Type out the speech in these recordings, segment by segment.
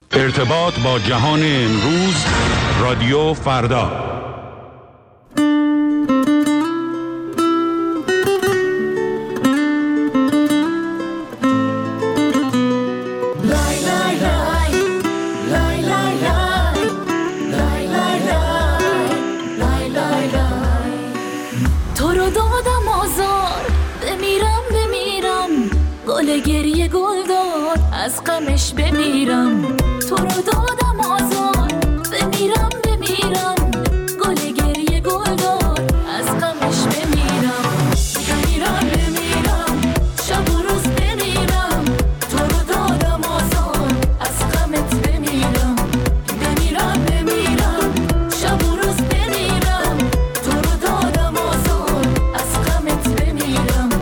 ارتباط با جهان امروز، رادیو فردا. تو رو دادم آزار، بمیرم گل گریه گل داد، از غمش بمیرم. تو رو دادم آزار، بمیرم گل گریه گل داد، از غمش بمیرم. بمیرم شب و روز بمیرم. تو رو دادم آزار، از غمت بمیرم. بمیرم شب و روز بمیرم. تو رو دادم آزار، از غمت بمیرم.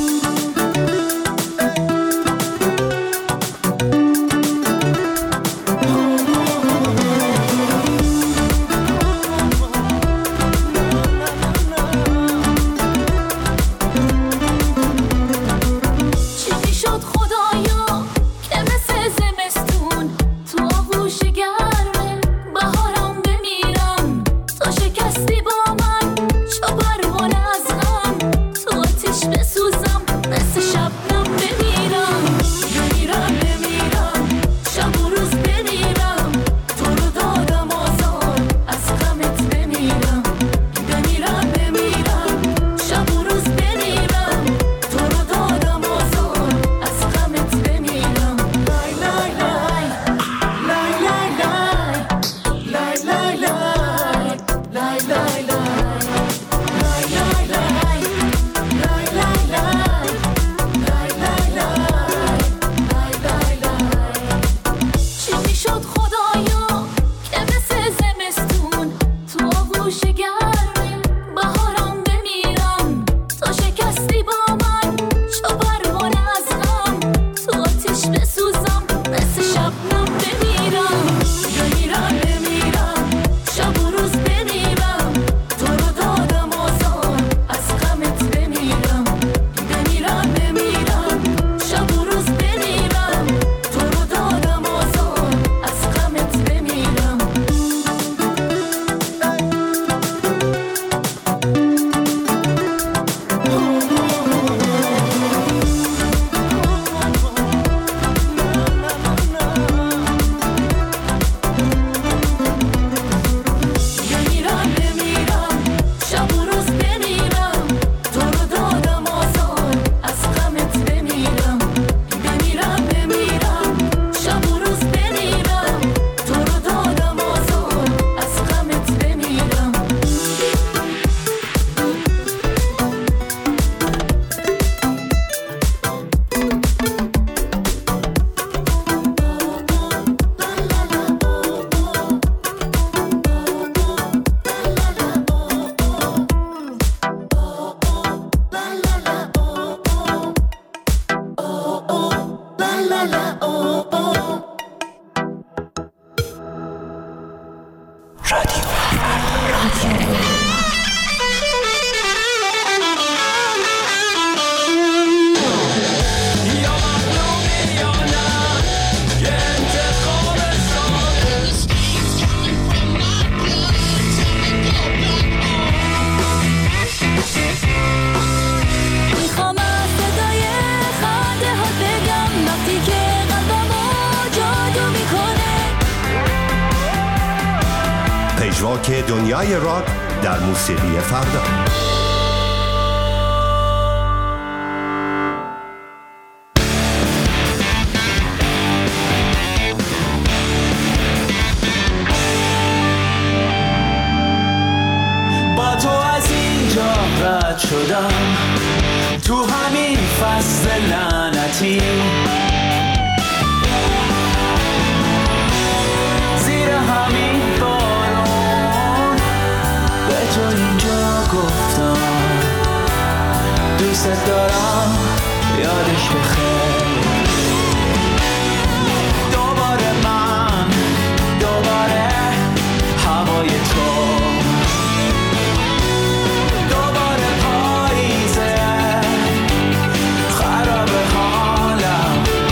که دنیای راک در موسیقی فردا. با تو از اینجا رد شدم، تو همین فصل لعنتی، زیر همین بارون به تو اینجا گفتم دوست دارم، یادش بخیر. دوباره من، دوباره هوای تو، دوباره پاییزه، خراب حالم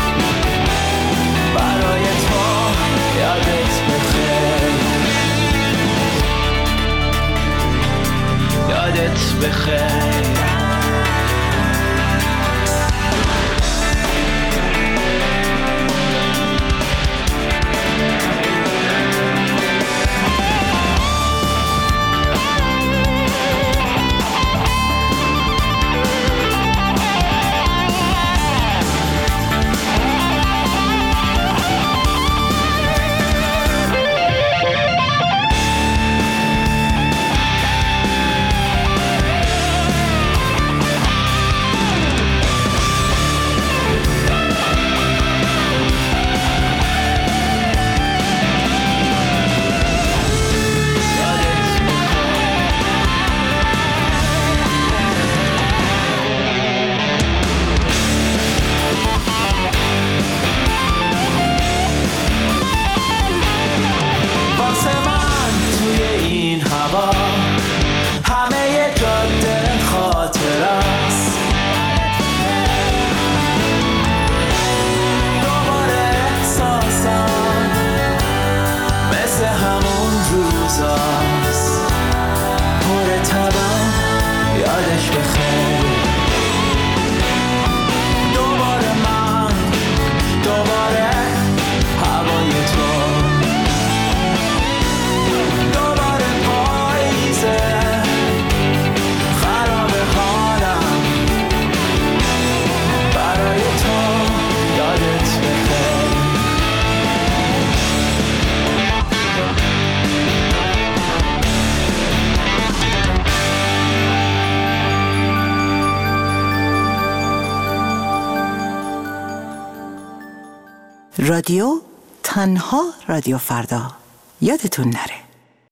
رادیو تنها رادیو فردا. یادتون نره.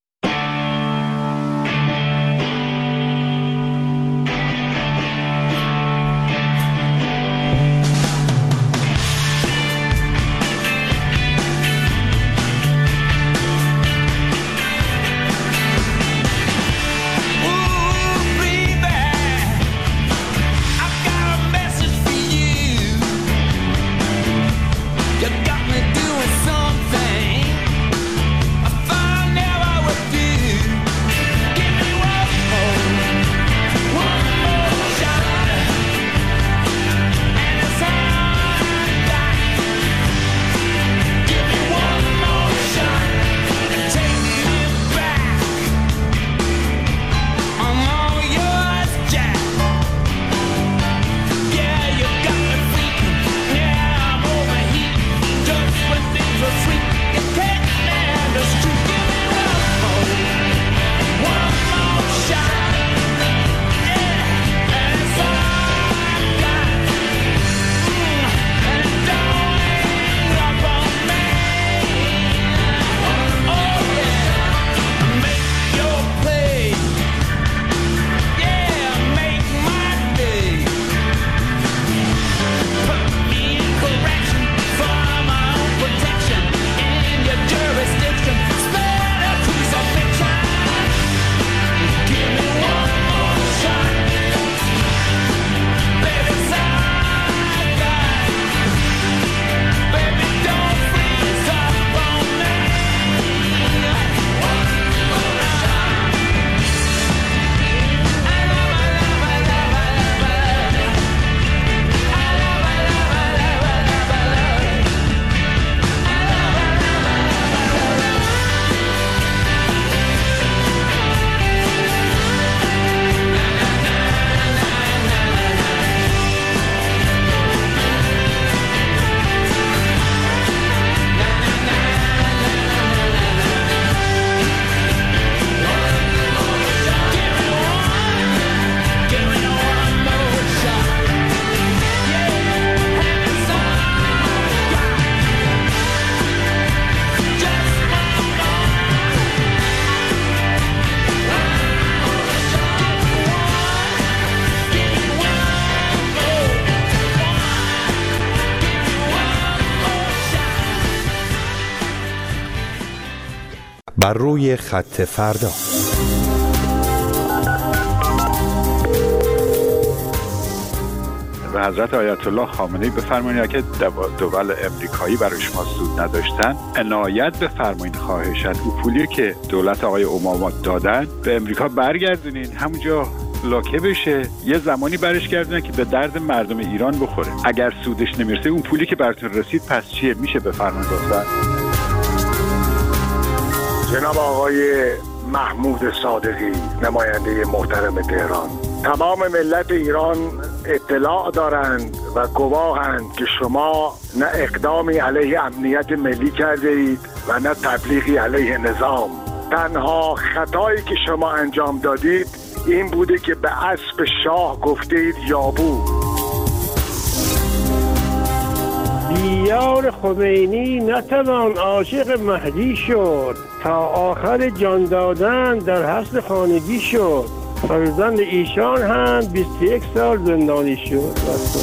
بر روی خط فردا. و حضرت آیت الله خامنه‌ای بفرمایید که دول امریکایی برای شما سود نداشتن، عنایت بفرمایید خواهشاً او پولی که دولت آقای اوباما دادن به امریکا برگردونین، همونجا لاکه بشه، یه زمانی برش گردونن که به درد مردم ایران بخوره. اگر سودش نمیرسه اون پولی که براتون رسید پس چیه؟ میشه بفرمایید لطفاً. جناب آقای محمود صادقی، نماینده محترم تهران، تمام ملت ایران اطلاع دارند و گواهند که شما نه اقدامی علیه امنیت ملی کرده اید و نه تبلیغی علیه نظام. تنها خطایی که شما انجام دادید این بوده که به اسب شاه گفتید یابو. دیار خمینی نتوان عاشق مهدی شد، تا آخر جان دادن در حبس خانگی شد. فرزند ایشان هم 21 سال زندانی شد.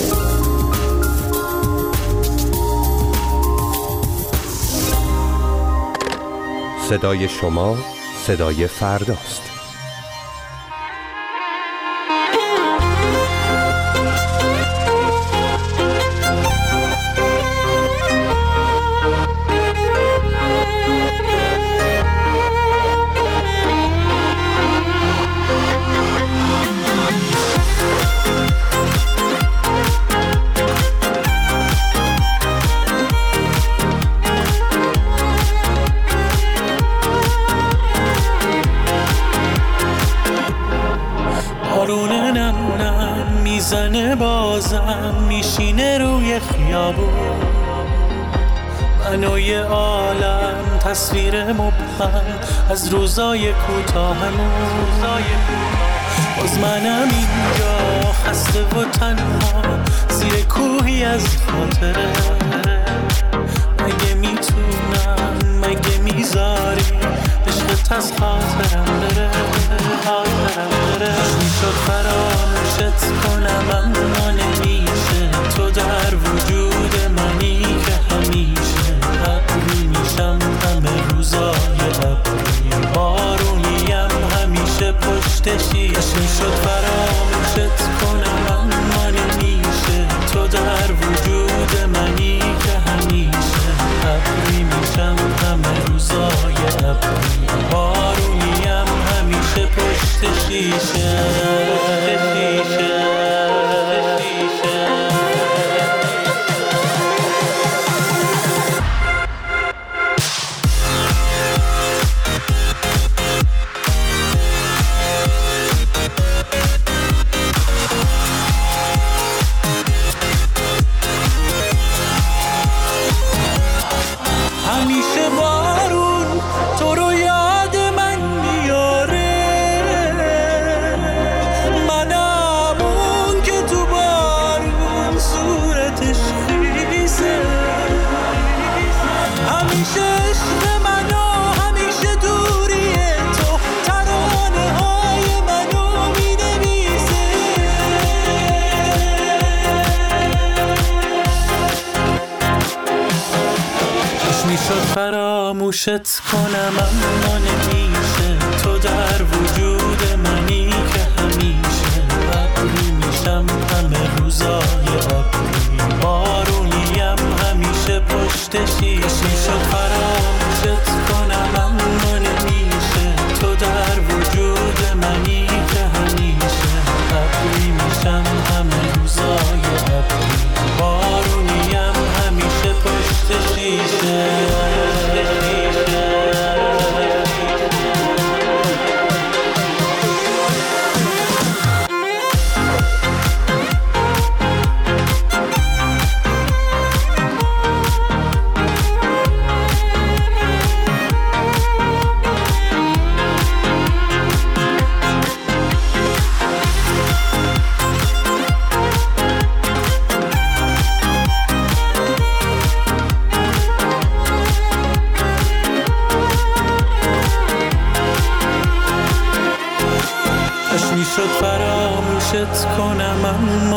صدای شما صدای فرداست. میزنه بازم میشینه روی خیابون، منوی عالم تصویر مبهم از روزای کوتاهمون. باز منم اینجا خسته و تنها زیر کوهی از خاطره، همیشه بارون تو رو یاد من میاره، منم اون که تو بارون صورتش خیسه. همیشه عشق منو، همیشه دوری تو ترانه های منو مینویسه. میشد فراموشت کنم اما نمیشه، تو در وجود منی که همیشه ابری میشم همه روزای ابری، بارونیم همیشه پشت شیشه. میشد فراموشت کنم اما نمیشه، تو در وجود منی که همیشه ابری میشم همه روزای ابری، بارونیم همیشه پشت شیشه. میشد فراموشت کنم